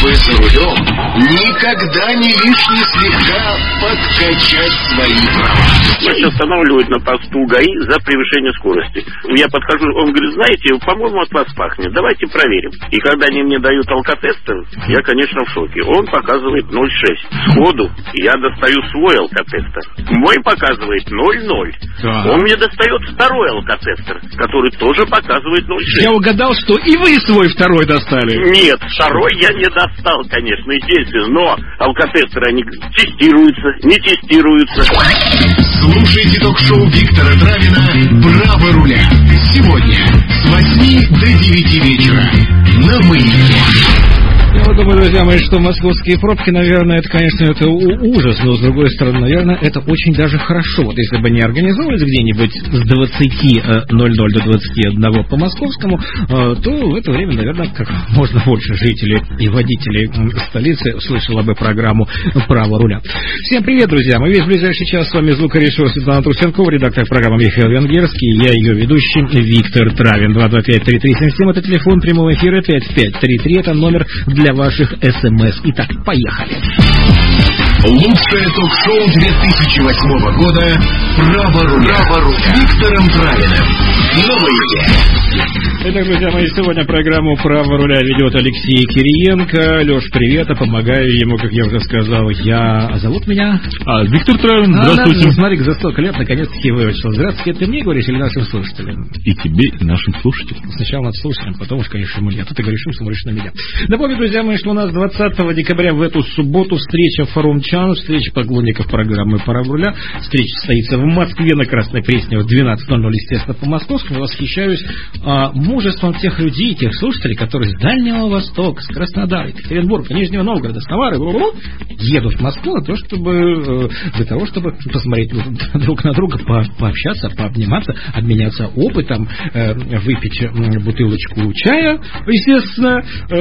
чтобы за рулем никогда не лишне слегка подкачать свои права. Меня останавливают на посту ГАИ за превышение скорости. Я подхожу, он говорит, знаете, по-моему, от вас пахнет, давайте проверим. И когда они мне дают алкотестер, я, конечно, в шоке. Он показывает 0,6. Сходу я достаю свой алкотестер. Мой показывает 0,0. Да. Он мне достает второй алкотестер, который тоже показывает 0,6. Я угадал, что и вы свой второй достали. Нет, второй я не достал, конечно, естественно. Но алкотестеры, они тестируются, не тестируются. Слушайте ток-шоу Виктора Травина «Право руля». Сегодня с 8 до 9 вечера на Маяке. Я думаю, друзья мои, что московские пробки, наверное, это, конечно, это ужас, но, с другой стороны, наверное, это очень даже хорошо. Вот если бы не организовывать где-нибудь с 20:00 до 21 по московскому, то в это время, наверное, как можно больше жителей и водителей столицы слышало бы программу «Право руля». Всем привет, друзья! Мы весь ближайший час с вами звукорежиссер Светлана Трусенкова, редактор программы Михаил Венгерский, я ее ведущий Виктор Травин. 225-3377, это телефон прямого эфира, 5533, это номер для ваших СМС. Итак, поехали. Лучшее ток-шоу 2008 года «Право руля» с Виктором Травиным. Итак, друзья мои, сегодня программу «Право руля» ведет Алексей Кириенко. Леш, привет, а помогаю ему, как я уже сказал, я... А зовут меня? Виктор Травин, здравствуйте. Смотри, за столько лет наконец-таки выучил. Здравствуйте, ты мне говоришь или нашим слушателям? И тебе, и нашим слушателям. Сначала над слушателем, потом уж, конечно, мне. А то ты говоришь, что смотришь на меня. Напомню, друзья мои, что у нас 20 декабря в эту субботу встреча в Форум Чан, встреча поклонников программы «Право руля». Встреча состоится в Москве на Красной Пресне в 12:00, естественно, по московскому. Восхищаюсь мужеством тех людей, тех слушателей, которые с Дальнего Востока, с Краснодара, Екатеринбурга, Нижнего Новгорода, Самары едут в Москву для того, чтобы посмотреть друг на друга, пообщаться, пообниматься, обменяться опытом, выпить бутылочку чая, естественно,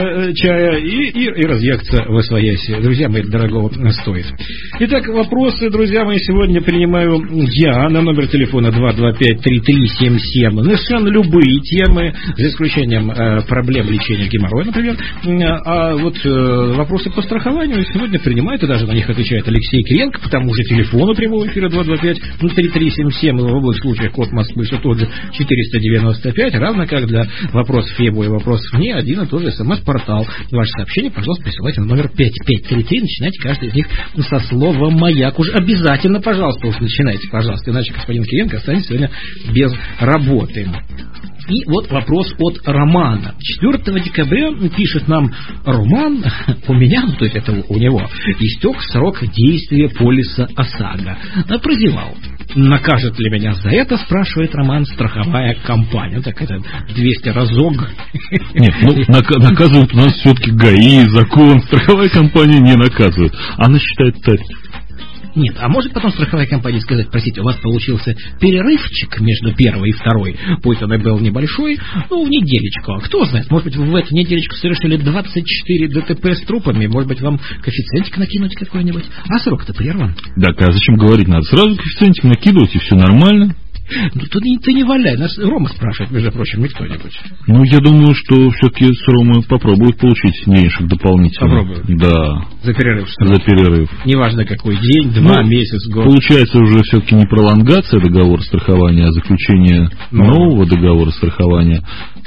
и разъехаться во свояси. Друзья мои, дорогого стоит. Итак, вопросы, друзья мои, сегодня принимаю я на номер телефона 225-3377. Совершенно любые темы, за исключением проблем лечения геморроя, например. А вот вопросы по страхованию сегодня принимает, и даже на них отвечает Алексей Кириенко, по тому же телефону прямого эфира 225-3377, в обоих случаях код Москвы все тот же 495, равно как для вопросов ЕБО и вопросов мне один и тот же СМС-портал. Ваши сообщения, пожалуйста, присылайте на номер 5533, начинайте каждый из них со слова «Маяк». Уж обязательно, пожалуйста, начинайте, пожалуйста, иначе господин Кириенко останется сегодня без работы. И вот вопрос от Романа. 4 декабря пишет нам Роман, у меня, то есть это у него, истек срок действия полиса ОСАГО. Прозевал. Накажет ли меня за это, спрашивает Роман, страховая компания. Так это 200 разок. Нет, наказывают у нас все-таки ГАИ, закон, страховая компания не наказывает. Она считает тариф. Нет, а может потом страховая компания сказать, простите, у вас получился перерывчик между первой и второй, пусть он и был небольшой, в неделечку. А кто знает, может быть, вы в эту неделечку совершили 24 ДТП с трупами, может быть, вам коэффициентик накинуть какой-нибудь, а срок-то прерван. Да, а зачем говорить, надо сразу коэффициентик накидывать, и все нормально. Ты не валяй, нас Рома спрашивает, между прочим, не кто-нибудь. Я думаю, что все-таки с Ромой попробуют получить денежек дополнительно. Попробуют? Да. За перерыв? За перерыв. Неважно какой день, 2 месяца, год. Получается уже все-таки не пролонгация договора страхования, а заключение нового договора страхования.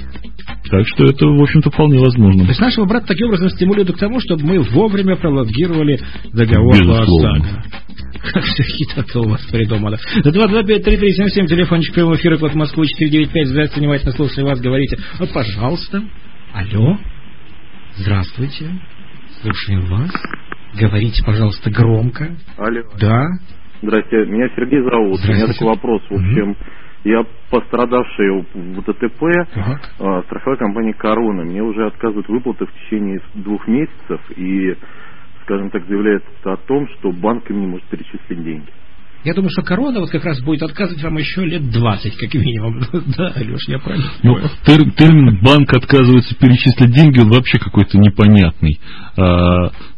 Так что это, в общем-то, вполне возможно. То есть нашего брата таким образом стимулирует к тому, чтобы мы вовремя пролонгировали договор по ОСАГО. Как все хитро у вас придумано. 225-3377, телефончик прямого эфира, код Москвы 495. Здравствуйте, внимательно слушаю вас, говорите. Пожалуйста. Алло. Здравствуйте. Слушаем вас. Говорите, пожалуйста, громко. Алло. Да. Здрасте, меня Сергей зовут. У меня такой вопрос. В общем, я пострадавший в ДТП страховой компании «Корона». Мне уже отказывают выплаты в течение 2 месяцев и, скажем так, заявляется о том, что банк им не может перечислить деньги. Я думаю, что «Корона» вот как раз будет отказывать вам еще лет 20, как минимум. Да, Алеш, я правильно понял. Термин «банк отказывается перечислить деньги», он вообще какой-то непонятный.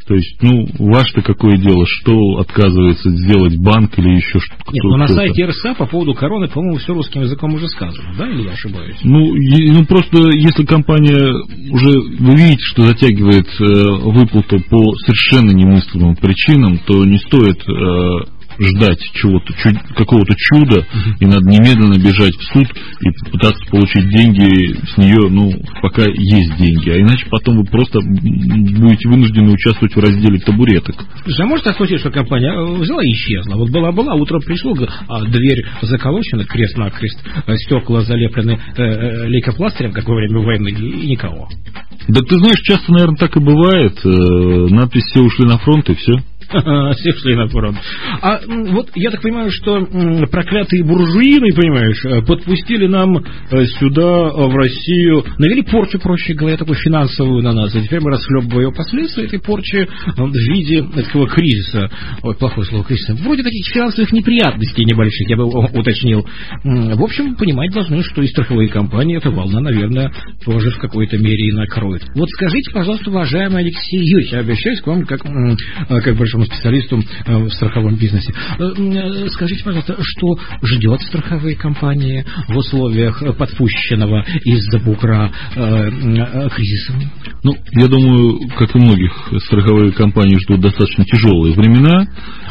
То есть, ваше-то какое дело, что отказывается сделать банк или еще что-то? Нет, но на сайте РСА по поводу короны, по-моему, все русским языком уже сказано, да, или я ошибаюсь? Просто если компания уже, вы видите, что затягивает выплату по совершенно немыслимым причинам, то не стоит ждать какого-то чуда, и надо немедленно бежать в суд и пытаться получить деньги с нее, пока есть деньги. А иначе потом вы просто будете вынуждены участвовать в разделе табуреток. А может так случиться, что компания взяла и исчезла? Вот была, утром пришло, дверь заколочена крест-накрест, стекла залеплены лейкопластырем, как во время войны, и никого. Да ты знаешь, часто, наверное, так и бывает. Надпись «Все ушли на фронт» и все. Все шли на фронт. А вот я так понимаю, что проклятые буржуины, понимаешь, подпустили нам сюда, в Россию, навели порчу, проще говоря, такую финансовую на нас. И теперь мы расхлебываем последствия этой порчи в виде такого кризиса. Ой, плохое слово кризиса. Вроде таких финансовых неприятностей небольших, я бы уточнил. В общем, понимать должны, что и страховые компании эта волна, наверное, тоже в какой-то мере и накроет. Вот скажите, пожалуйста, уважаемый Алексей Юрьевич, я обращаюсь к вам как большому специалисту в страховом бизнесе. Скажите, пожалуйста, что ждет страховые компании в условиях подпущенного из-за бугра кризиса? Я думаю, как и многих, страховые компании ждут достаточно тяжелые времена.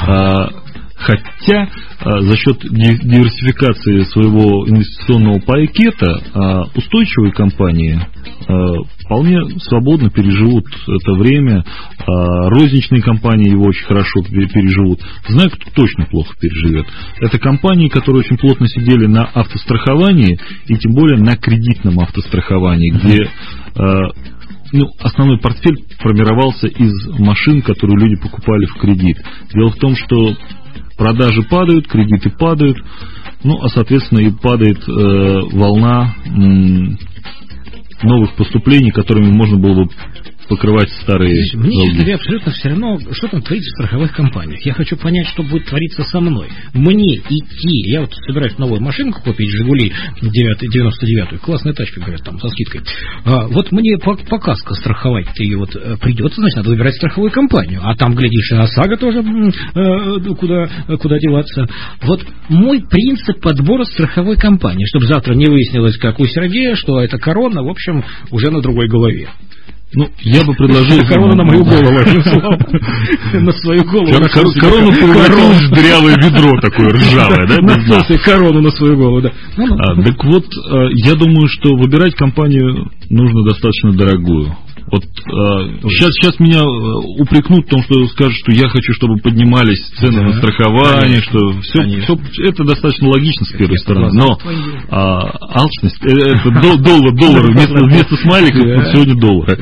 Хотя за счет диверсификации своего инвестиционного пакета устойчивые компании вполне свободно переживут это время. Розничные компании его очень хорошо переживут. Знаю, кто точно плохо переживет. Это компании, которые очень плотно сидели на автостраховании, и тем более на кредитном автостраховании, где основной портфель формировался из машин, которые люди покупали в кредит. Дело в том, что продажи падают, кредиты падают, а соответственно и падает волна новых поступлений, которыми можно было бы покрывать старые долги. Мне, честно говоря, абсолютно все равно, что там творится в страховых компаниях. Я хочу понять, что будет твориться со мной. Мне идти, я вот собираюсь новую машинку купить, «Жигули» 99-ю, классная тачка, говорят, там, со скидкой. Вот мне по каско страховать-то ее придется, значит, надо выбирать страховую компанию. А там, глядишь, и ОСАГО тоже куда деваться. Вот мой принцип подбора страховой компании, чтобы завтра не выяснилось, как у Сергея, что это корона, в общем, уже на другой голове. Я бы предложил... Корона на мою голову, на свою голову. Корону превратилось в дырявое ведро такое ржавое, да? Корону на свою голову, да. Так вот, я думаю, что выбирать компанию нужно достаточно дорогую. Вот сейчас меня упрекнут в том, что скажут, что я хочу, чтобы поднимались цены на страхование, что все это достаточно логично с первой стороны, но алчность, это доллар вместо смайликов сегодня доллары.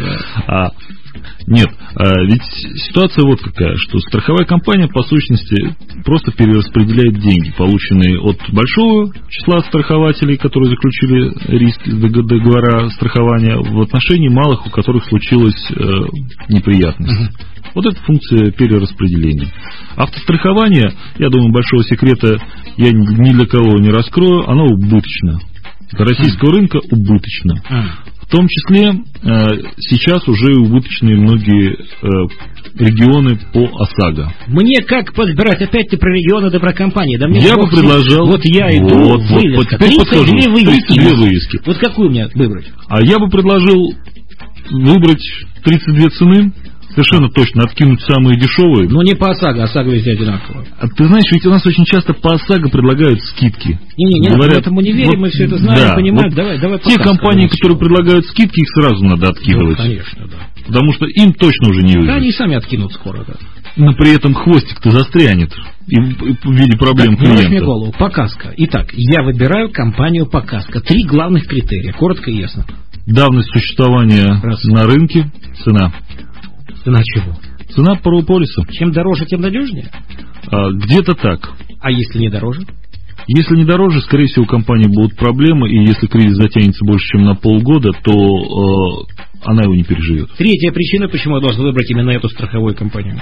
Нет, ведь ситуация вот какая, что страховая компания, по сущности, просто перераспределяет деньги, полученные от большого числа страхователей, которые заключили договора страхования, в отношении малых, у которых случилась неприятность. Вот это функция перераспределения. Автострахование, я думаю, большого секрета я ни для кого не раскрою, оно убыточно. Для российского рынка убыточно. В том числе сейчас уже убыточные многие регионы по ОСАГО. Мне как подбирать? Опять ты про регионы, да про компании. Да мне я бы предложил... Вот я иду, вывеска. 32 вывески. Вот какую мне выбрать? А я бы предложил выбрать 32 цены. Совершенно точно, откинуть самые дешевые. Но не по ОСАГО, ОСАГО везде одинаково. Ты знаешь, ведь у нас очень часто по ОСАГО предлагают скидки. Не, мы этому не верим, мы все это знаем, понимаем. Давай те компании, которые предлагают скидки, их сразу надо откидывать. Конечно, да. Потому что им точно уже не выжить. Да, они сами откинут скоро, да. Но при этом хвостик-то застрянет в виде проблем клиента. Не мне голову. Покаска. Итак, я выбираю компанию Покаска. 3 главных критерия, коротко и ясно. Давность существования на рынке, цена. Цена чего? Цена полиса. Чем дороже, тем надежнее? Где-то так. А если не дороже? Если не дороже, скорее всего, у компании будут проблемы, и если кризис затянется больше, чем на полгода, то она его не переживет. Третья причина, почему я должен выбрать именно эту страховую компанию.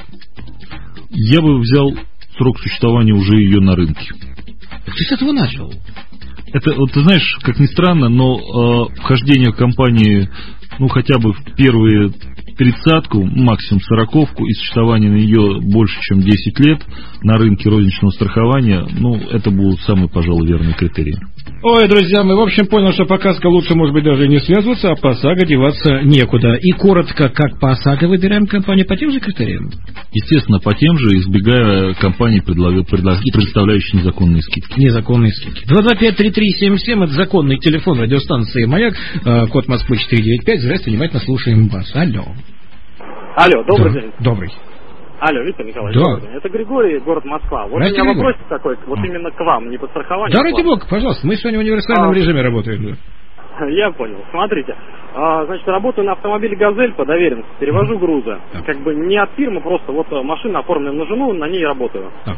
Я бы взял срок существования уже ее на рынке. Ты с этого начал? Это, вот, ты знаешь, как ни странно, но вхождение компании хотя бы в первые 30-ку, максимум 40-ку, и существование на нее больше, чем 10 лет на рынке розничного страхования, это будут самые, пожалуй, верные критерии. Ой, друзья, мы, в общем, поняли, что по КАСКО лучше, может быть, даже и не связываться, а по ОСАГО деваться некуда. И коротко, как по ОСАГО выбираем компанию по тем же критериям? Естественно, по тем же, избегая компаний, представляющих незаконные скидки. Незаконные скидки. 225-3377, это законный телефон радиостанции «Маяк», код Москвы 495. Здравствуйте, внимательно слушаем вас. Алло. Алло, добрый день. Добрый. Алло, Виктор Николаевич, да. Это Григорий, город Москва. Вот у меня вопрос такой, именно к вам, не по страхованию. Да, ради бога, пожалуйста, мы сегодня в универсальном режиме работаем. Я понял. Смотрите, значит, работаю на автомобиле «Газель» по доверенности, перевожу грузы. Как бы не от фирмы, просто вот машина оформлена на жену, на ней работаю. Так.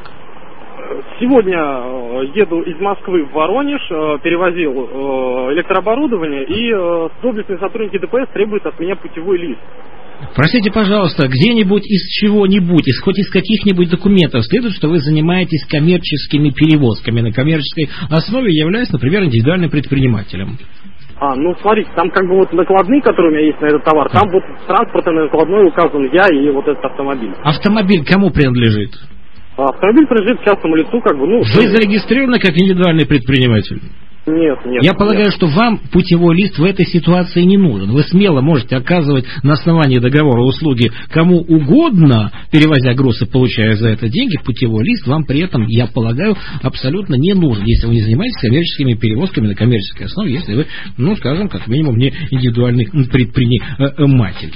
Сегодня еду из Москвы в Воронеж, перевозил электрооборудование, и доблестные сотрудники ДПС требуют от меня путевой лист. Простите, пожалуйста, где-нибудь из чего-нибудь, хоть из каких-нибудь документов следует, что вы занимаетесь коммерческими перевозками на коммерческой основе, являясь, например, индивидуальным предпринимателем? Смотрите, там как бы вот накладные, которые у меня есть на этот товар, там вот транспортный накладной указан я и вот этот автомобиль. Автомобиль кому принадлежит? Автомобиль принадлежит частному лицу, как бы, Вы зарегистрированы как индивидуальный предприниматель? Нет. Я полагаю, что вам путевой лист в этой ситуации не нужен. Вы смело можете оказывать на основании договора услуги кому угодно, перевозя груз и получая за это деньги. Путевой лист вам при этом, я полагаю, абсолютно не нужен, если вы не занимаетесь коммерческими перевозками на коммерческой основе, если вы, скажем, как минимум, не индивидуальный предприниматель.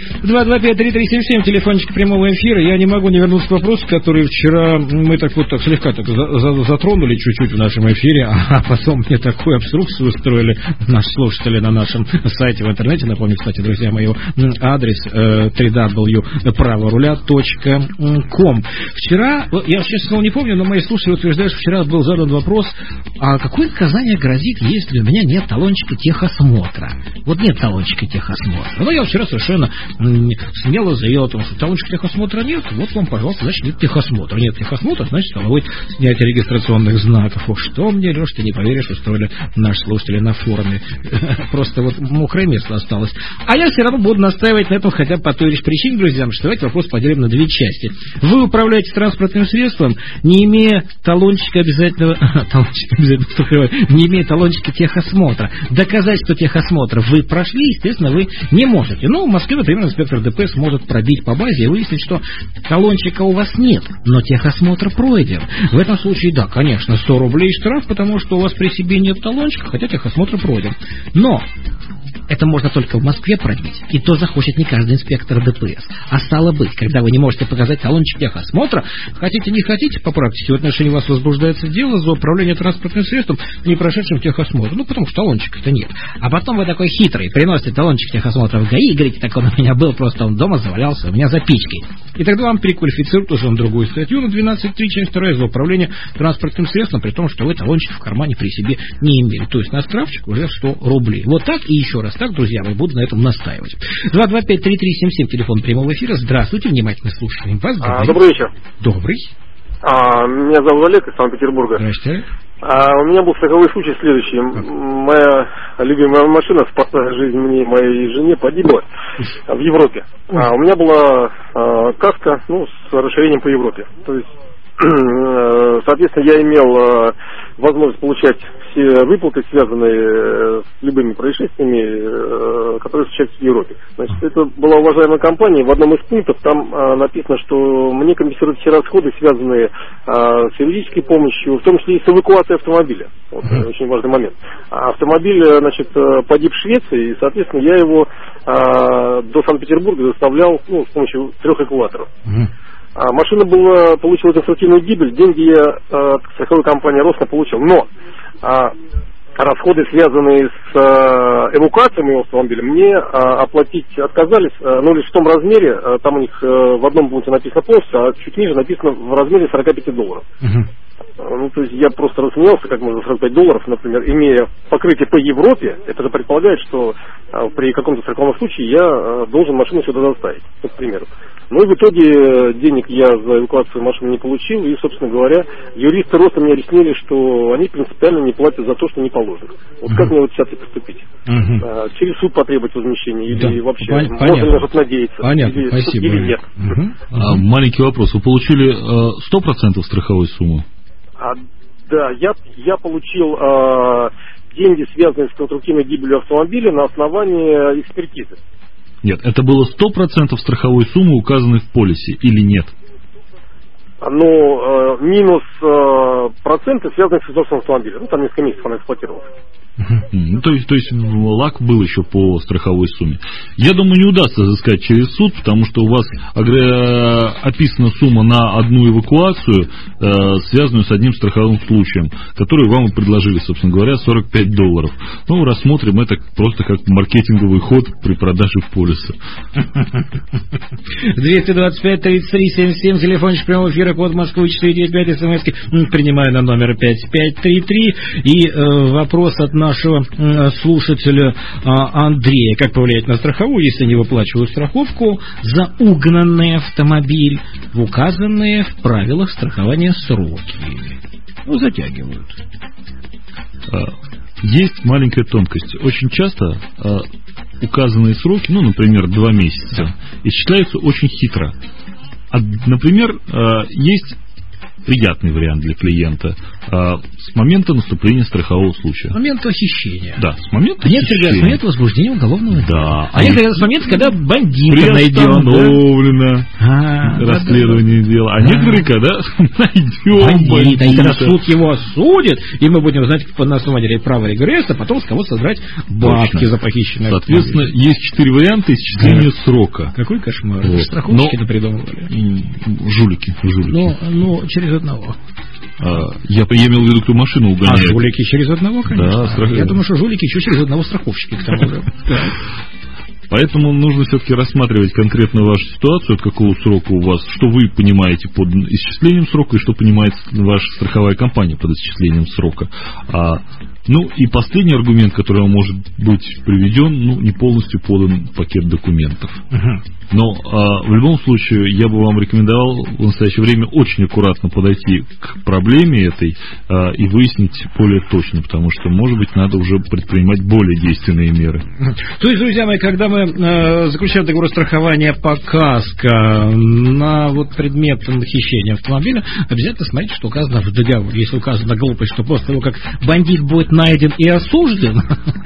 225-3377, телефончик прямого эфира. Я не могу не вернуться к вопросу, который вчера мы слегка затронули чуть-чуть в нашем эфире, а потом мне такую обструкцию устроили наши слушатели на нашем сайте в интернете. Напомню, кстати, друзья, мой адрес www.pravoruля.com. Вчера, я сейчас не помню, но мои слушатели утверждают, что вчера был задан вопрос, а какое наказание грозит, если у меня нет талончика техосмотра? Вот нет талончика техосмотра. Я вчера совершенно смело заявил о том, что талончика техосмотра нет, вот вам, пожалуйста, значит, нет техосмотра. Нет техосмотра, значит, стало снятие регистрационных знаков. Что мне, Леш, ты не поверишь, устроили наши слушатели на форуме. Просто мокрое место осталось. А я все равно буду настаивать на этом, хотя по той лишь причине, друзья, что давайте вопрос поделим на две части. Вы управляете транспортным средством, не имея талончика обязательного, не имея талончика техосмотра. Доказать, что техосмотр вы прошли, естественно, вы не можете. В Москве, например, инспектор ДПС может пробить по базе и выяснить, что талончика у вас нет, но техосмотр пройден. В этом случае, да, конечно, 100 рублей штраф, потому что у вас при себе нет талончика, хотя техосмотр пройден. Но это можно только в Москве пробить, и то захочет не каждый инспектор ДПС. А стало быть, когда вы не можете показать талончик техосмотра, хотите не хотите, по практике в отношении вас возбуждается дело за управление транспортным средством, не прошедшим техосмотр. Потому что талончика-то нет. А потом вы такой хитрый, приносите талончик техосмотра в ГАИ и говорите, так он у меня был, просто он дома завалялся у меня за печкой. И тогда вам переквалифицируют уже на другую статью, на 12.3, часть 2 за управление транспортным средством, при том, что вы талончик в кармане при себе не имели. То есть на штрафчик уже 100 рублей. Вот так и еще раз так, друзья, я буду на этом настаивать. 225-3377, телефон прямого эфира. Здравствуйте, внимательно слушаем вас. Добрый вечер. Добрый. Меня зовут Олег из Санкт-Петербурга. Здравствуйте. У меня был страховой случай следующий. Моя любимая машина, спасая жизнь мне и моей жене, погибла в Европе. У меня была каска, с расширением по Европе. То есть, соответственно, я имел возможность получать все выплаты, связанные с любыми происшествиями, которые случаются в Европе. Значит, это была уважаемая компания. В одном из пунктов там написано, что мне компенсируют все расходы, связанные с юридической помощью, в том числе и с эвакуацией автомобиля. Вот, очень важный момент. Автомобиль, погиб в Швеции, и, соответственно, я его до Санкт-Петербурга доставлял с помощью 3 эвакуаторов. Машина получила административную гибель, деньги я от страховой компании «Росно» получил. Но расходы, связанные с эвакуацией моего автомобиля, мне оплатить отказались, лишь в том размере, там у них в одном пункте написано полностью, а чуть ниже написано в размере $45. То есть я просто рассмеялся, как можно $45, например, имея покрытие по Европе, это же предполагает, что при каком-то страховом случае я должен машину сюда доставить, к примеру. Ну и в итоге денег я за эвакуацию машины не получил, и, собственно говоря, юристы роста меня объяснили, что они принципиально не платят за то, что не положено. Вот как мне вот сейчас и поступить? Через суд потребовать возмещения или вообще можно ли на что-то надеяться? Понятно, спасибо. Или нет? Маленький вопрос. Вы получили 100% страховой суммы? Да, я получил деньги, связанные с конструктивной гибелью автомобиля, на основании экспертизы. Нет, это было 100% страховой суммы, указанной в полисе, или нет? Ну, минус проценты, связанные с эксплуатацией автомобиля. Ну, там несколько месяцев она эксплуатировалась. То есть лак был еще по страховой сумме. Я думаю, не удастся взыскать через суд, потому что у вас описана сумма на одну эвакуацию, связанную с одним страховым случаем, который вам и предложили, собственно говоря, $45. Ну, рассмотрим это просто как маркетинговый ход при продаже полиса. 225-33-77, телефончик прямого эфира, код Москвы 495, смс-ки принимаю на номер 5533. И вопрос от нашего слушателя Андрея: как повлиять на страховую, если не выплачивают страховку за угнанный автомобиль в указанные в правилах страхования сроки? Ну, затягивают. Есть маленькая тонкость. Очень часто указанные сроки, ну, например, 2 месяца, исчисляются очень хитро. Например, есть приятный вариант для клиента с момента наступления страхового случая. С момента хищения. Да, с момента хищения. Некоторые с момента возбуждения уголовного дела. Да. Некоторые с момента, когда бандита найдем. Приостановлено расследование дела. А некоторые, когда найдем бандита. И когда суд его осудит, и мы будем знать, на основании права регресса, потом с кого содрать бабки за похищенное. Соответственно, есть 4 варианта исчисления срока. Какой кошмар. Страховщики-то придумывали. Жулики. Ну, через одного. Я имел в виду, кто машину угоняет. А жулики через одного, конечно. Да, я думаю, что жулики еще через одного страховщики к тому же. Поэтому нужно все-таки рассматривать конкретно вашу ситуацию, от какого срока у вас, что вы понимаете под исчислением срока и что понимает ваша страховая компания под исчислением срока. Ну и последний аргумент, который вам может быть приведен, не полностью подан пакет документов. Но в любом случае я бы вам рекомендовал в настоящее время очень аккуратно подойти к проблеме этой и выяснить более точно, потому что, может быть, надо уже предпринимать более действенные меры. То есть, друзья мои, когда мы заключаем договор страхования по КАСКО на предмет хищения автомобиля, обязательно смотрите, что указано в договоре. Если указана глупость, что просто его как бандит будет найден и осужден,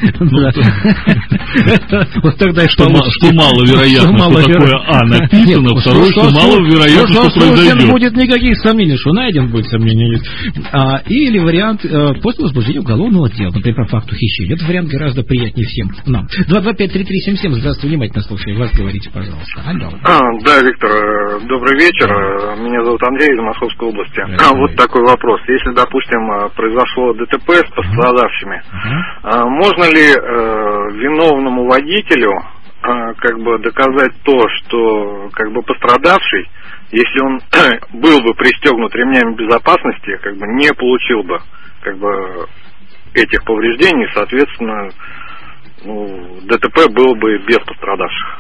вот тогда что маловероятно, что такое написано, второе, что маловероятно, что произойдет. Будет никаких сомнений, что найден, будет сомнений нет. Или вариант после возбуждения уголовного дела, например, по факту хищения. Этот вариант гораздо приятнее всем нам. 225-3377, здравствуйте, внимательно слушаю вас, говорите, пожалуйста. Алло. Да, Виктор, добрый вечер. Меня зовут Андрей из Московской области. Вот такой вопрос. Если, допустим, произошло ДТП с пострадавшими, можно ли виновному водителю доказать то, что пострадавший, если он был бы пристегнут ремнями безопасности, не получил бы этих повреждений, соответственно, ДТП было бы без пострадавших.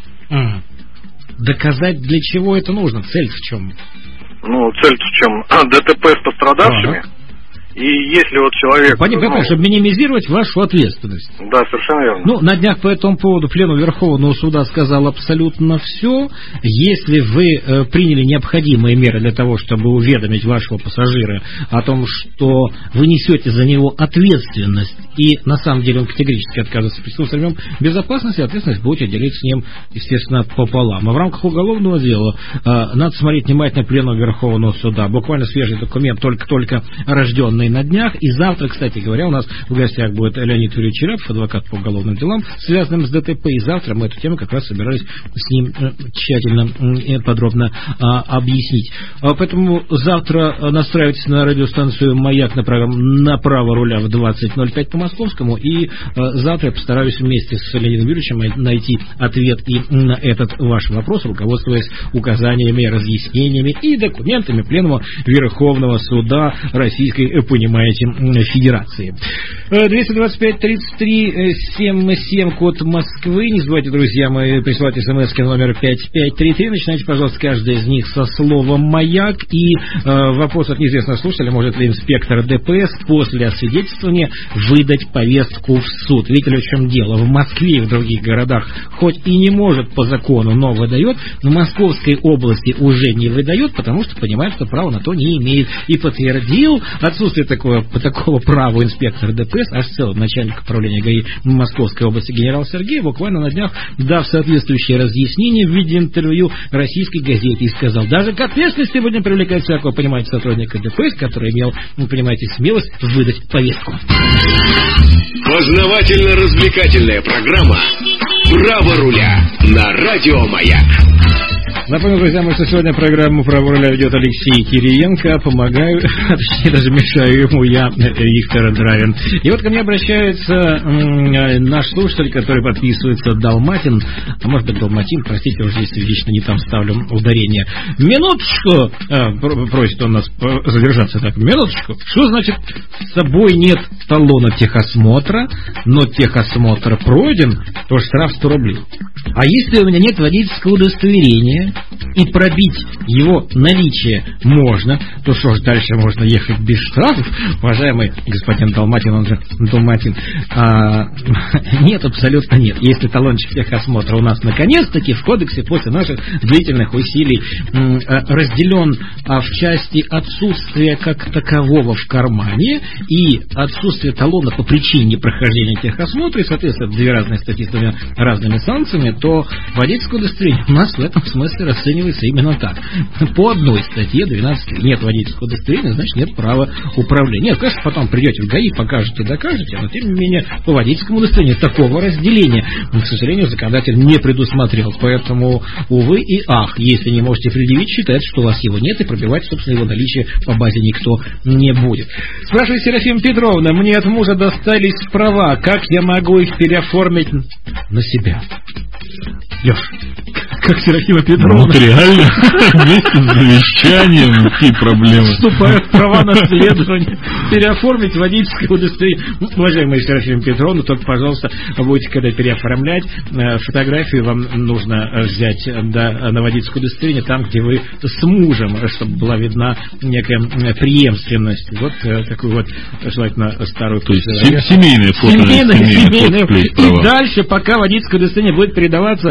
Доказать для чего это нужно? Цель в чем? Цель в чем? ДТП с пострадавшими. И если человек... Понятно, чтобы минимизировать вашу ответственность. Да, совершенно верно. На днях по этому поводу Пленум Верховного Суда сказал абсолютно все. Если вы приняли необходимые меры для того, чтобы уведомить вашего пассажира о том, что вы несете за него ответственность, и на самом деле он категорически отказывается пристегнуть ремнем безопасности, ответственность будете делить с ним, естественно, пополам. А в рамках уголовного дела надо смотреть внимательно Пленум Верховного Суда. Буквально свежий документ, только рожденный на днях. И завтра, кстати говоря, у нас в гостях будет Леонид Юрьевич Черепов, адвокат по уголовным делам, связанным с ДТП. И завтра мы эту тему как раз собирались с ним тщательно и подробно объяснить. Поэтому завтра настраивайтесь на радиостанцию «Маяк» на программу «Направо руля» в 20:05 по московскому. И завтра я постараюсь вместе с Леонидом Юрьевичем найти ответ и на этот ваш вопрос, руководствуясь указаниями, разъяснениями и документами Пленума Верховного Суда Российской Федерации понимаете, федерации. 225-33-77, код Москвы. Не забывайте, друзья мои, присылать смс на номер 5533. Начинайте, пожалуйста, каждый из них со словом «Маяк». И вопрос от неизвестного слушателя: может ли инспектор ДПС после освидетельствования выдать повестку в суд? Видите ли, в чем дело? В Москве и в других городах хоть и не может по закону, но выдает. В Московской области уже не выдает, потому что понимает, что права на то не имеет. И подтвердил отсутствие такого права инспектора ДПС, аж целый начальник управления ГАИ Московской области генерал Сергей, буквально на днях дав соответствующее разъяснение в виде интервью российской газете, и сказал: даже к ответственности будем привлекать всякого, понимаете, сотрудника ДПС, который имел, вы понимаете, смелость выдать повестку. Познавательно-развлекательная программа «Право руля» на радио «Маяк». Напомню, друзья мои, что сегодня программу «Право руля» ведет Алексей Кириенко. Помогаю, точнее даже мешаю ему я, Виктор Дравин. И вот ко мне обращается наш слушатель, который подписывается Далматин. А может быть Далматин, простите, уже если лично не там ставлю ударение. Минуточку! Просит он нас задержаться так. Минуточку. Что значит с собой нет талона техосмотра, но техосмотр пройден, то штраф 100 рублей. А если у меня нет водительского удостоверения и пробить его наличие можно, то что ж, дальше можно ехать без штрафов? Уважаемый господин Далматин, он же Далматин, нет, абсолютно нет. Если талончик техосмотра у нас наконец-таки в кодексе после наших длительных усилий разделен в части отсутствия как такового в кармане и отсутствие талона по причине прохождения техосмотра, и, соответственно, две разные статьи с двумя разными санкциями, то водительское удостоверение у нас в этом смысле расценивается именно так. По одной статье 12 нет водительского удостоверения, значит нет права управления. Нет, конечно, потом придете в ГАИ, покажете, докажете, но тем не менее по водительскому удостоверению такого разделения, к сожалению, законодатель не предусмотрел. Поэтому, увы и ах, если не можете предъявить, считайте, что у вас его нет, и пробивать, собственно, его наличие по базе никто не будет. Спрашивает Серафима Петровна: мне от мужа достались права, как я могу их переоформить на себя? Леш, как Серафима Петровна. Вот реально, вместе с завещанием, какие проблемы. Вступают права наследования, переоформить водительское удостоверение. Уважаемая Серафима Петровна, только, пожалуйста, будете, когда переоформлять, фотографию вам нужно взять на водительское удостоверение там, где вы с мужем, чтобы была видна некая преемственность. Вот такую вот, желательно, старую. То есть семейное фото. Семейное. И дальше, пока водительское удостоверение будет передаваться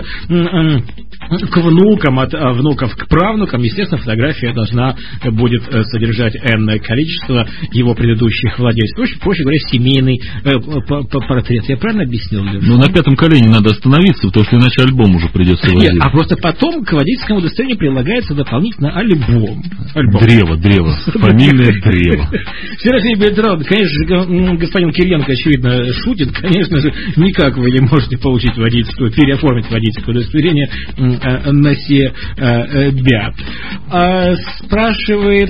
к внукам, от внуков к правнукам, естественно, фотография должна будет содержать энное количество его предыдущих владельцев. Очень, проще говоря, семейный портрет. Я правильно объяснил? Ну, на 5-м колене надо остановиться, потому что иначе альбом уже придется возить. Нет, а просто потом к водительскому удостоверению прилагается дополнительно альбом. Древо. Фамильное древо. Серафим Петровна, конечно, господин Кириенко, очевидно, шутит. Конечно же, никак вы не можете получить переоформить водительское удостоверение на себя. Спрашивает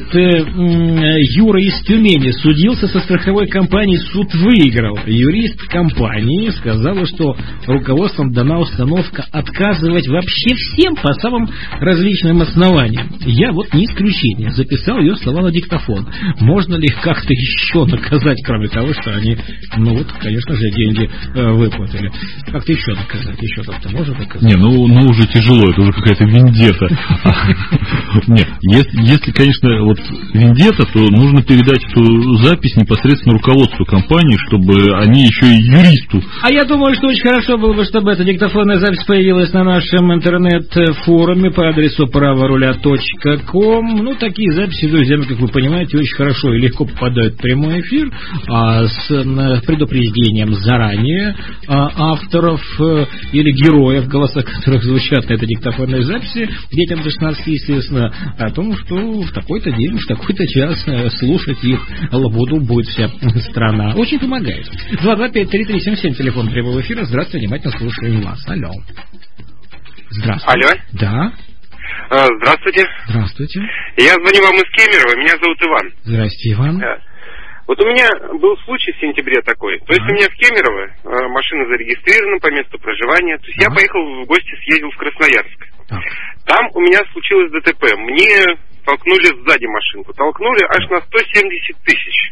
Юра из Тюмени. Судился со страховой компанией, суд выиграл. Юрист компании сказала, что руководством дана установка отказывать вообще всем по самым различным основаниям. Я вот не исключение. Записал ее слова на диктофон. Можно ли их как-то еще наказать, кроме того, что они, конечно же, деньги выплатили? Как-то еще наказать? Еще как-то можно наказать? Не, уже тяжело, это уже какая-то вендетта. Нет, если, конечно, вот вендетта, то нужно передать эту запись непосредственно руководству компании, чтобы они еще и юристу. А я думаю, что очень хорошо было бы, чтобы эта диктофонная запись появилась на нашем интернет-форуме по адресу праворуля.ком. Такие записи, друзья, как вы понимаете, очень хорошо и легко попадают в прямой эфир с предупреждением заранее авторов или героев, голоса которых звучат на этой диктофонной записи, детям до 16, естественно, о том, что в такой-то день, в такой-то час слушать их лабуду будет вся страна. Очень помогает. 225-3377, телефон прямого эфира. Здравствуйте, внимательно слушаем вас. Алло. Здравствуйте. Алло. Да. Здравствуйте. Здравствуйте. Я звоню вам из Кемерово, меня зовут Иван. Здравствуйте, Иван. Вот у меня был случай в сентябре такой. То есть у меня в Кемерово машина зарегистрирована по месту проживания. То есть я поехал в гости, съездил в Красноярск. Там у меня случилось ДТП. Мне толкнули сзади машинку. Толкнули аж на 170 тысяч.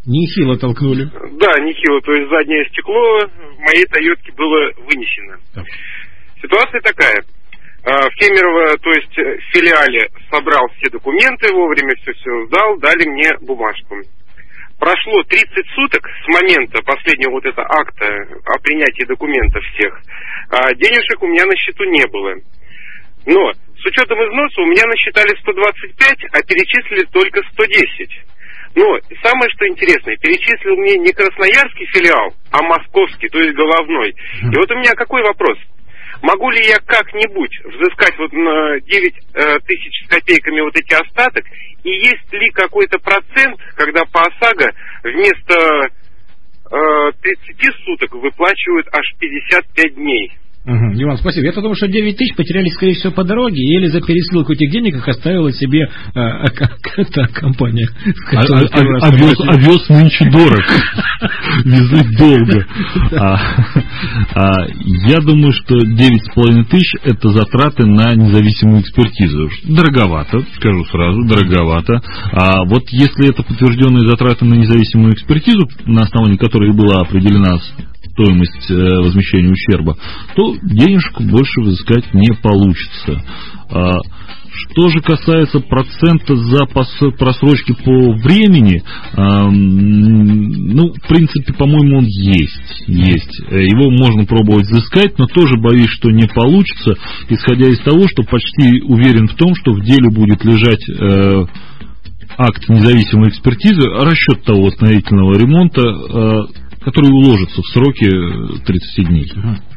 Нехило толкнули. Да, нехило. То есть заднее стекло в моей Тойотке было вынесено. Так. Ситуация такая. В Кемерово, то есть в филиале, собрал все документы, вовремя все сдал, дали мне бумажку. Прошло 30 суток с момента последнего вот этого акта о принятии документов всех. Денежек у меня на счету не было. Но с учетом износа у меня насчитали 125, а перечислили только 110. Но самое что интересное, перечислил мне не красноярский филиал, а московский, то есть головной. И вот у меня какой вопрос? Могу ли я как-нибудь взыскать вот на 9 тысяч с копейками вот эти остаток? И есть ли какой-то процент, когда по ОСАГО вместо 30 суток выплачивают аж 55 дней? Иван, спасибо. Я потому что 9 тысяч потеряли, скорее всего, по дороге, или за пересылку этих денег их оставила себе компания. Овес нынче дорог. Везут долго. Я думаю, что 9,5 тысяч это затраты на независимую экспертизу. Дороговато, скажу сразу, дороговато. А вот если это подтвержденные затраты на независимую экспертизу, на основании которой была определена стоимость возмещения ущерба, то денежку больше взыскать не получится. Что же касается процента за просрочки по времени, ну, в принципе, по-моему, он есть. Его можно пробовать взыскать, но тоже боюсь, что не получится, исходя из того, что почти уверен в том, что в деле будет лежать акт независимой экспертизы, расчет того восстановительного ремонта, который уложится в сроки 30 дней.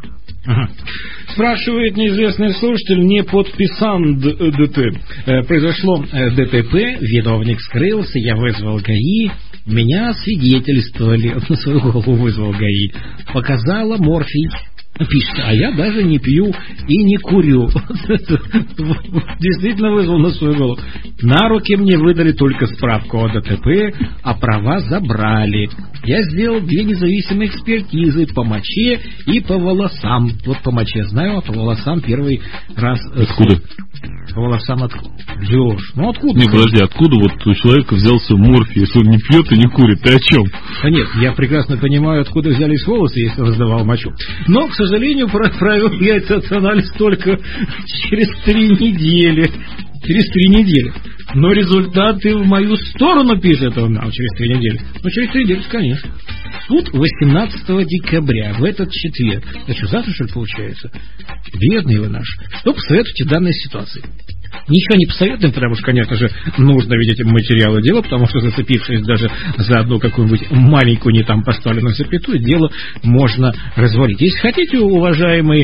Спрашивает неизвестный слушатель, не подписан ДТ. Произошло ДТП, виновник скрылся, я вызвал ГАИ, меня освидетельствовали, на свою голову вызвал ГАИ, показала морфий. Пишет, а я даже не пью и не курю. Действительно вызвал на свою голову. На руки мне выдали только справку о ДТП, а права забрали. Я сделал 2 независимые экспертизы по моче и по волосам. Вот по моче знаю, а по волосам первый раз. Откуда? По волосам откуда? Лёш, ну откуда? Не, подожди, откуда вот у человека взялся морфий, если он не пьет и не курит? Ты о чем? А нет, я прекрасно понимаю, откуда взялись волосы, если раздавал мочу. Но, к сожалению, провел я этот анализ только через 3 недели. Через 3 недели. Но результаты в мою сторону, пишет он нам, через 3 недели. Ну, через 3 недели, конечно. Суд 18 декабря, в этот четверг. А что, завтра, что ли, получается? Бедный вы наш. Что посоветуете в данной ситуации? Ничего не посоветуем, потому что, конечно же, нужно видеть материалы дела, потому что, зацепившись даже за одну какую-нибудь маленькую, не там поставленную запятую, дело можно развалить. Если хотите, уважаемый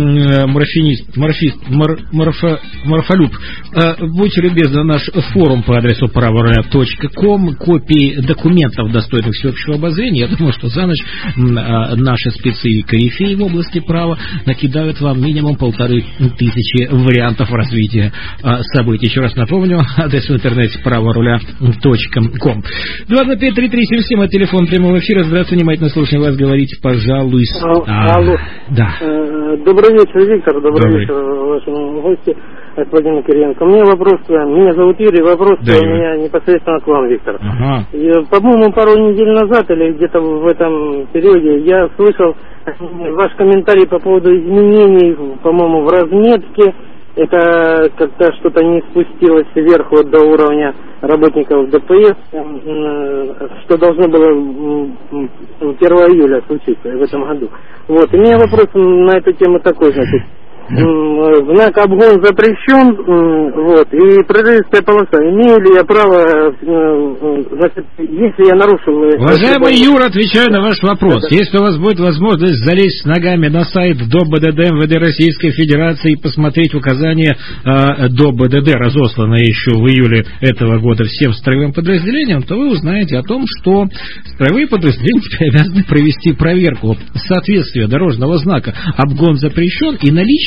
морфолюб, будьте любезны, наш форум по адресу pravorula.com, копии документов, достойных всеобщего обозрения. Я думаю, что за ночь наши спецы и корифеи в области права накидают вам минимум 1500 вариантов развития событий. Еще раз напомню, адрес в интернете pravorula.com. 225-3377, это телефон прямого эфира. Здравствуйте, внимательно слушаем вас, говорите, пожалуйста. Алло. Да. Добрый вечер, Виктор, добрый вечер вашему гостю, господину Кириенко. У меня вопрос, меня зовут Юрий, вопрос у меня непосредственно к вам, Виктор. По-моему, пару недель назад или где-то в этом периоде я слышал ваш комментарий по поводу изменений, по-моему, в разметке. Это как-то что-то не спустилось вверх вот до уровня работников ДПС, что должно было 1 июля случиться в этом году. Вот. И у меня вопрос на эту тему такой, значит. Знак обгон запрещен, вот, и прерывистая полоса. Имею ли я право, значит, если я нарушил... Уважаемый Юра, отвечаю на ваш вопрос. Да. Если у вас будет возможность залезть с ногами на сайт ДОБДД МВД Российской Федерации и посмотреть указания ДОБДД, разосланные еще в июле этого года всем строевым подразделениям, то вы узнаете о том, что строевые подразделения теперь обязаны провести проверку соответствия дорожного знака «Обгон запрещен» и наличие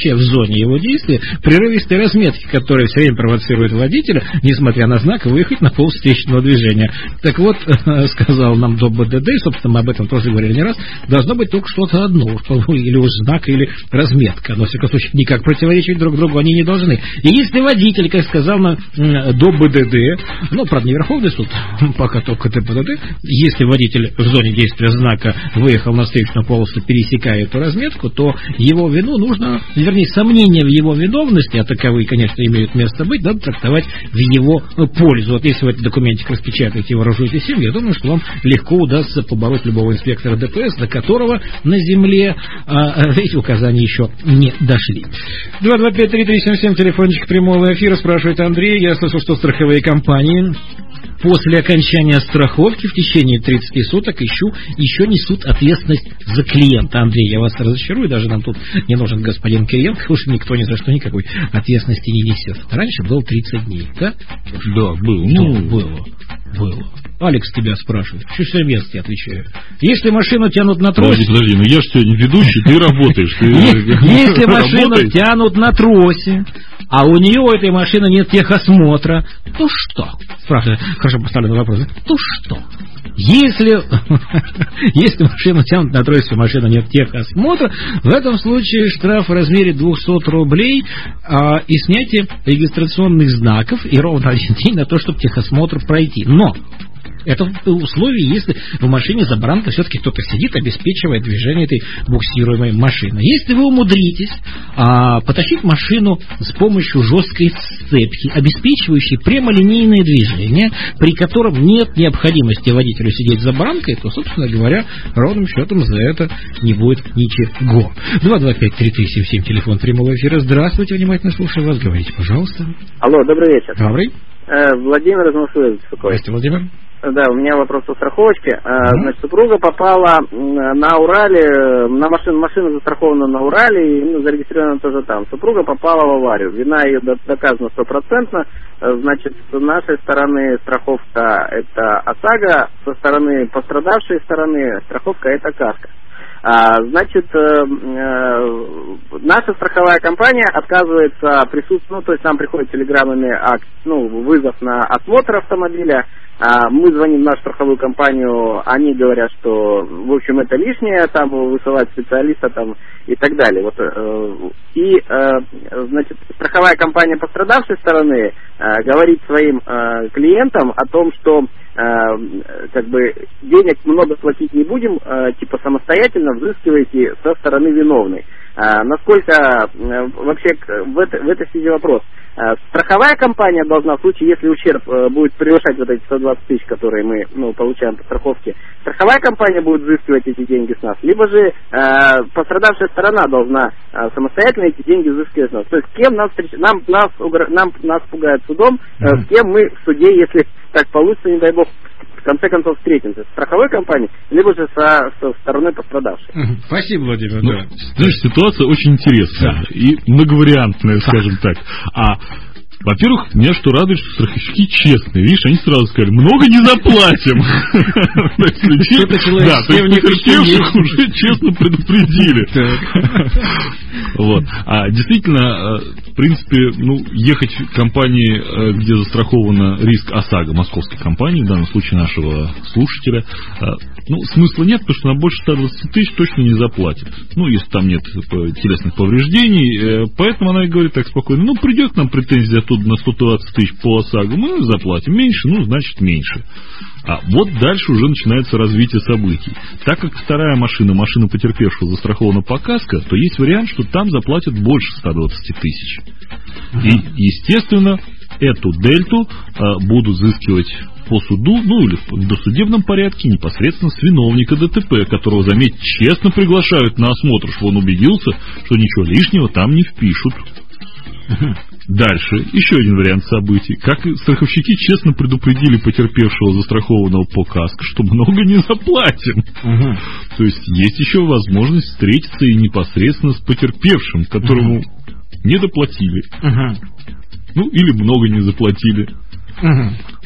вообще в зоне его действия прерывистой разметки, которая все время провоцирует водителя, несмотря на знак, выехать на пол встречного движения. Так вот, сказал нам до БДД, и, собственно, мы об этом тоже говорили не раз, должно быть только что-то одно, или уж знак, или разметка. Но, в всяком случае, никак противоречить друг другу они не должны. И если водитель, как сказал нам до БДД, ну, правда, не Верховный суд, пока только БДД, если водитель в зоне действия знака выехал на встречную полосу, пересекая эту разметку, то его вину нужно, вернее, сомнения в его виновности, а таковые, конечно, имеют место быть, надо трактовать в его пользу. Вот если вы этот документик распечатаете и вооружитесь им, я думаю, что вам легко удастся побороть любого инспектора ДПС, до которого на земле эти указания еще не дошли. 225-3377, телефончик прямого эфира, спрашивает Андрей. Я слышал, что страховые компании после окончания страховки в течение 30 суток еще несут ответственность за клиента. Андрей, я вас разочарую, даже нам тут не нужен господин Кириенко, уж никто ни за что никакой ответственности не несет. Раньше было 30 дней, да? Да, было. Было. Алекс тебя спрашивает. Что все место, я отвечаю. Если машину тянут на тросе... Подожди, ну я же сегодня ведущий, ты работаешь. Если машину тянут на тросе, а у нее, у этой машины, нет техосмотра, то что? Спрашивает, хорошо поставленный вопрос. То что? Если машину тянут на тросе, у машины нет техосмотра, в этом случае штраф в размере 200 рублей и снятие регистрационных знаков и ровно 1 день на то, чтобы техосмотр пройти. Но это в условии, если в машине за баранкой все-таки кто-то сидит, обеспечивая движение этой буксируемой машины. Если вы умудритесь потащить машину с помощью жесткой сцепки, обеспечивающей прямолинейное движение, при котором нет необходимости водителю сидеть за баранкой, то, собственно говоря, ровным счетом за это не будет ничего. 225-3377, телефон прямого эфира. Здравствуйте, внимательно слушаю вас. Говорите, пожалуйста. Алло, добрый вечер. Добрый. Владимир из Москвы беспокоит. Здравствуйте, Владимир. Да, у меня вопрос о страховочке. Значит, супруга попала на Урале, на машина застрахована на Урале и зарегистрирована тоже там. Супруга попала в аварию. Вина ее доказана 100%. Значит, с нашей стороны страховка это ОСАГО, со стороны пострадавшей стороны страховка это КАСКО. Значит, наша страховая компания отказывается присутствовать, то есть нам приходит телеграммами вызов на осмотр автомобиля, мы звоним в нашу страховую компанию, они говорят, что, в общем, это лишнее, там, высылать специалиста, там, и так далее. Вот, значит, страховая компания пострадавшей стороны говорит своим клиентам о том, что денег много платить не будем, самостоятельно взыскивайте со стороны виновной. Насколько вообще в этой связи вопрос. Страховая компания должна, в случае, если ущерб будет превышать вот эти 120 тысяч, которые мы получаем по страховке, страховая компания будет взыскивать эти деньги с нас, либо же пострадавшая сторона должна самостоятельно эти деньги взыскивать с нас. То есть кем нас пугают судом, с кем мы в суде, если так получится, не дай бог, в конце концов встретимся, с страховой компанией, либо же со стороны пострадавшей. Спасибо, Владимир. Да. Знаешь, ситуация очень интересная и многовариантная, скажем так. Во-первых, меня что радует, что страховщики честные. Видишь, они сразу сказали, много не заплатим. Да, то есть потерпевших уже честно предупредили. Действительно, в принципе, ехать в компании, где застрахован риск ОСАГО, московской компании, в данном случае нашего слушателя, смысла нет, потому что на больше 120 тысяч точно не заплатит. Если там нет телесных повреждений. Поэтому она и говорит так спокойно, придет к нам претензия оттуда на 120 тысяч по ОСАГО, мы заплатим меньше, значит меньше. А вот дальше уже начинается развитие событий. Так как вторая машина потерпевшего, застрахована по КАСКО, то есть вариант, что там заплатят больше 120 тысяч. И, естественно, эту дельту будут взыскивать по суду, или в досудебном порядке непосредственно с виновника ДТП, которого, заметь, честно приглашают на осмотр, чтобы он убедился, что ничего лишнего там не впишут. Дальше, еще один вариант событий. Как страховщики честно предупредили потерпевшего застрахованного по КАСКО, что много не заплатим. То есть еще возможность встретиться и непосредственно с потерпевшим, которому не доплатили. Или много не заплатили.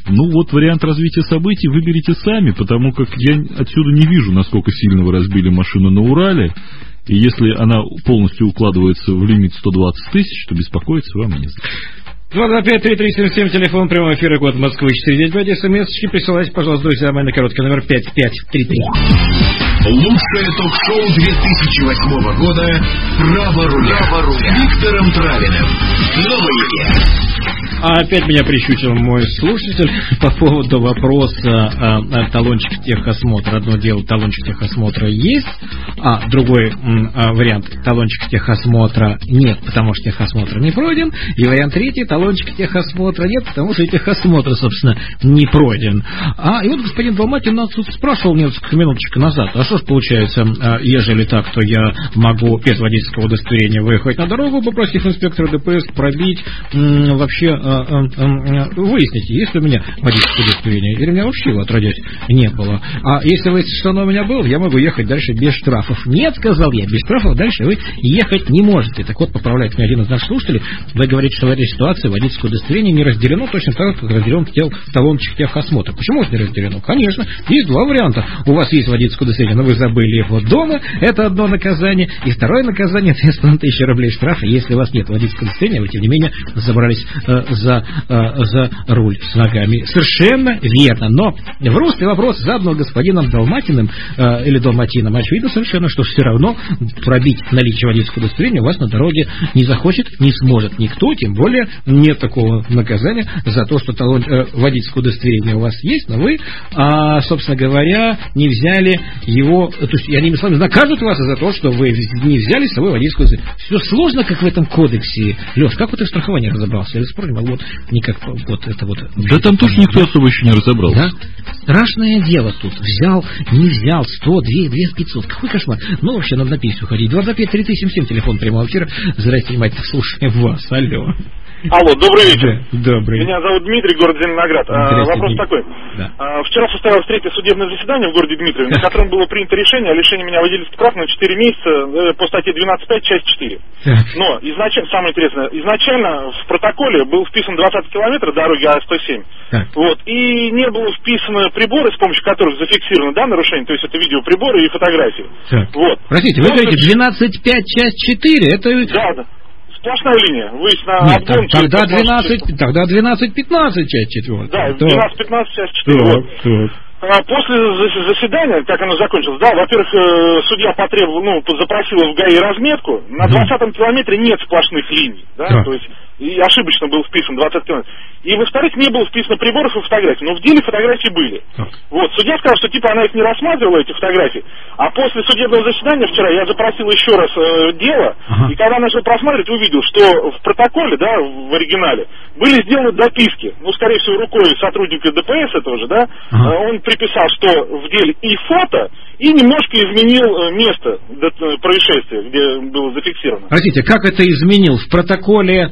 Ну, вот вариант развития событий выберите сами, потому как я отсюда не вижу, насколько сильно вы разбили машину на Урале. И если она полностью укладывается в лимит 120 тысяч, то беспокоиться вам не стоит. 225-3377, телефон прямого эфира, код Москвы 495, смс-очки присылайте, пожалуйста, друзья мои, на короткий номер 5533. Лучшее ток-шоу 2008 года «Право руля» с Виктором Травиным. Новые. А опять меня прищучил мой слушатель по поводу вопроса талончик техосмотра. Одно дело, талончик техосмотра есть, а другой вариант, талончик техосмотра нет, потому что техосмотр не пройден. И вариант третий, талончик техосмотра нет, потому что и техосмотр, собственно, не пройден. И вот господин Долматин нас тут спрашивал несколько минуточек назад, а что ж получается, ежели так, то я могу без водительского удостоверения выехать на дорогу, попросив инспектора ДПС пробить, вообще выяснить, есть ли у меня водительское удостоверение, или у меня вообще его отродясь не было. А если выяснить, что оно у меня было, я могу ехать дальше без штрафов. Нет, сказал я, без штрафов дальше вы ехать не можете. Так вот, поправляет меня один из наших слушателей, вы говорите, что в этой ситуации водительское удостоверение не разделено точно так, как разделен талончик техосмотра. Почему это не разделено? Конечно, есть два варианта. У вас есть водительское удостоверение, но вы забыли его дома, это одно наказание, и второе наказание, это 100 тысяч рублей штрафа. Если у вас нет водительского удостоверения, вы, тем не менее, забрались за руль с ногами. Совершенно верно. Но в русле вопрос заданного господином Долматиным или Долматином, очевидно совершенно, что все равно пробить наличие водительского удостоверения у вас на дороге не захочет, не сможет никто, тем более нет такого наказания за то, что водительское удостоверение у вас есть, но вы, собственно говоря, не взяли его, то есть, я не с вами накажут вас за то, что вы не взяли с собой водительское удостоверение. Все сложно, как в этом кодексе. Леш, как вот ты в страховании разобрался? Я спорю, вот никак вот это вот. Да там тоже никто особо еще не разобрался. Да? Страшное дело тут. Взял, не взял, 100, 2 500. Какой кошмар. Ну, вообще, надо на пенсию ходить. 225-3377, телефон прямого эфира. Здравствуйте, внимательно слушаем вас. Алло. Алло, добрый вечер. Добрый. Меня зовут Дмитрий, город Зеленоград. Вопрос такой. Да. Вчера состоялось третье судебное заседание в городе Дмитрове, на котором было принято решение о лишении меня водительских прав на 4 месяца по статье 12.5, часть 4. Но, самое интересное, изначально в протоколе был вписан 20 километров дороги А107. Вот, и не было вписаны приборы, с помощью которых зафиксировано нарушение, то есть это видеоприборы и фотографии. Вот. Простите, вы говорите 12.5, часть 4, это... Да. Сплошная линия. Выезд на обгон... Тогда 12-15, часть 4. Да, 12-15, часть 4. После заседания, как оно закончилось, во-первых, судья запросил в ГАИ разметку. На 20-м километре нет сплошных линий, то есть и ошибочно был вписан 20 километров. И, во-вторых, не было вписано приборов и фотографий, но в деле фотографии были. Вот, судья сказал, что она их не рассматривала, эти фотографии, а после судебного заседания вчера я запросил еще раз дело, и когда начал просматривать, увидел, что в протоколе, в оригинале, были сделаны дописки, скорее всего, рукой сотрудника ДПС этого же, он приписал, что в деле и фото, и немножко изменил место происшествия, где было зафиксировано. Простите, как это изменил? В протоколе...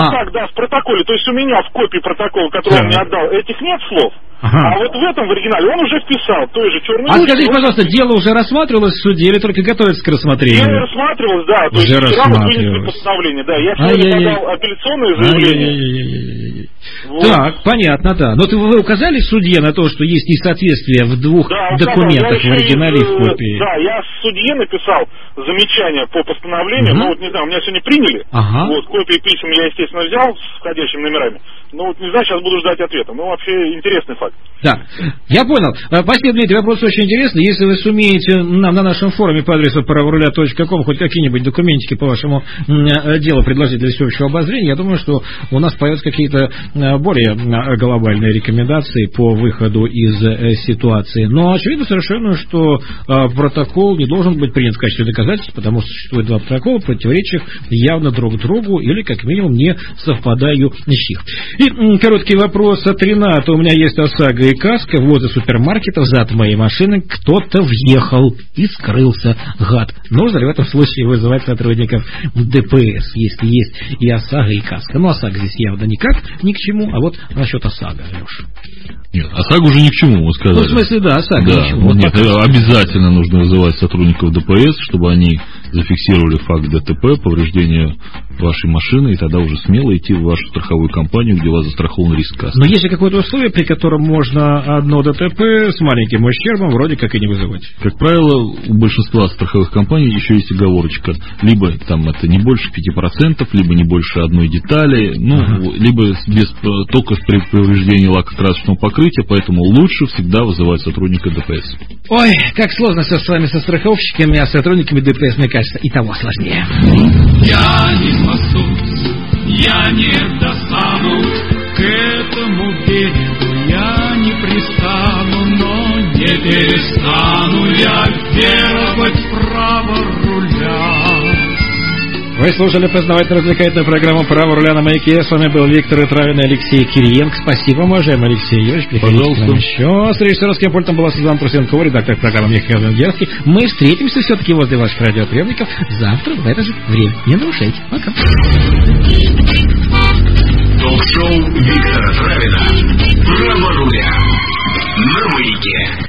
в протоколе. То есть у меня в копии протокола, который он мне отдал, этих нет слов. А вот в этом, в оригинале, он уже вписал той же черной ручкой. Скажите, пожалуйста, дело уже рассматривалось в суде или только готовится к рассмотрению? Дело рассматривалось, да. То уже есть рассматривалось. Постановление, да. Я сегодня подал апелляционное заявление. Вот. Так, понятно, да. Но вы указали судье на то, что есть несоответствие в двух документах, в оригинале и в копии? Да, я судье написал замечание по постановлению, не знаю, у меня сегодня приняли. Вот, копии писем я, естественно, взял с входящими номерами. Не знаю, сейчас буду ждать ответа. Вообще интересный факт. Да, я понял. Спасибо, Дмитрий, вопрос очень интересный. Если вы сумеете нам на нашем форуме по адресу праворуля.ком хоть какие-нибудь документики по вашему делу предложить для всеобщего обозрения, я думаю, что у нас появятся какие-то более глобальные рекомендации по выходу из ситуации. Но очевидно совершенно, что протокол не должен быть принят в качестве доказательства, потому что существует два протокола, противоречащих явно друг другу или, как минимум, не совпадающих. И короткий вопрос от Рената. У меня есть ОСАГО и КАСКО. Возле супермаркетов зад моей машины кто-то въехал и скрылся, гад. Нужно ли в этом случае вызывать сотрудников ДПС, если есть и ОСАГО, и КАСКО? ОСАГО здесь явно никак ни к чему, а вот насчет ОСАГО, Леша. Нет, ОСАГО уже ни к чему, вы сказали. В смысле, да, ОСАГО ни к чему. Нет, обязательно нужно вызывать сотрудников ДПС, чтобы они зафиксировали факт ДТП, повреждения вашей машины, и тогда уже смело идти в вашу страховую компанию, где у вас застрахован риск кассы. Но есть же какое-то условие, при котором можно одно ДТП с маленьким ущербом вроде как и не вызывать? Как правило, у большинства страховых компаний еще есть оговорочка. Либо там это не больше 5%, либо не больше одной детали, либо только при повреждении лакокрасочного покрытия, поэтому лучше всегда вызывать сотрудника ДПС. Ой, как сложно все с вами со страховщиками, а с сотрудниками ДПС, мне кажется, и того сложнее. Я не спасусь, я не достану, к этому берегу я не пристану, но не перестану я веровать вправо руля. Вы слушали познавательно-развлекательную программу «Право руля» на Маяке. С вами был Виктор Итравин и Алексей Кириенко. Спасибо, уважаемый Алексей Юрьевич. Приходите к нам еще. С режиссерским пультом была Светлана Трусенкова, редактор программы Михаил Венгерский. Мы встретимся все-таки возле ваших радиоприемников завтра в это же время. Не нарушайте. Пока. Ток-шоу Виктора Итравина «Право руля» на Маяке.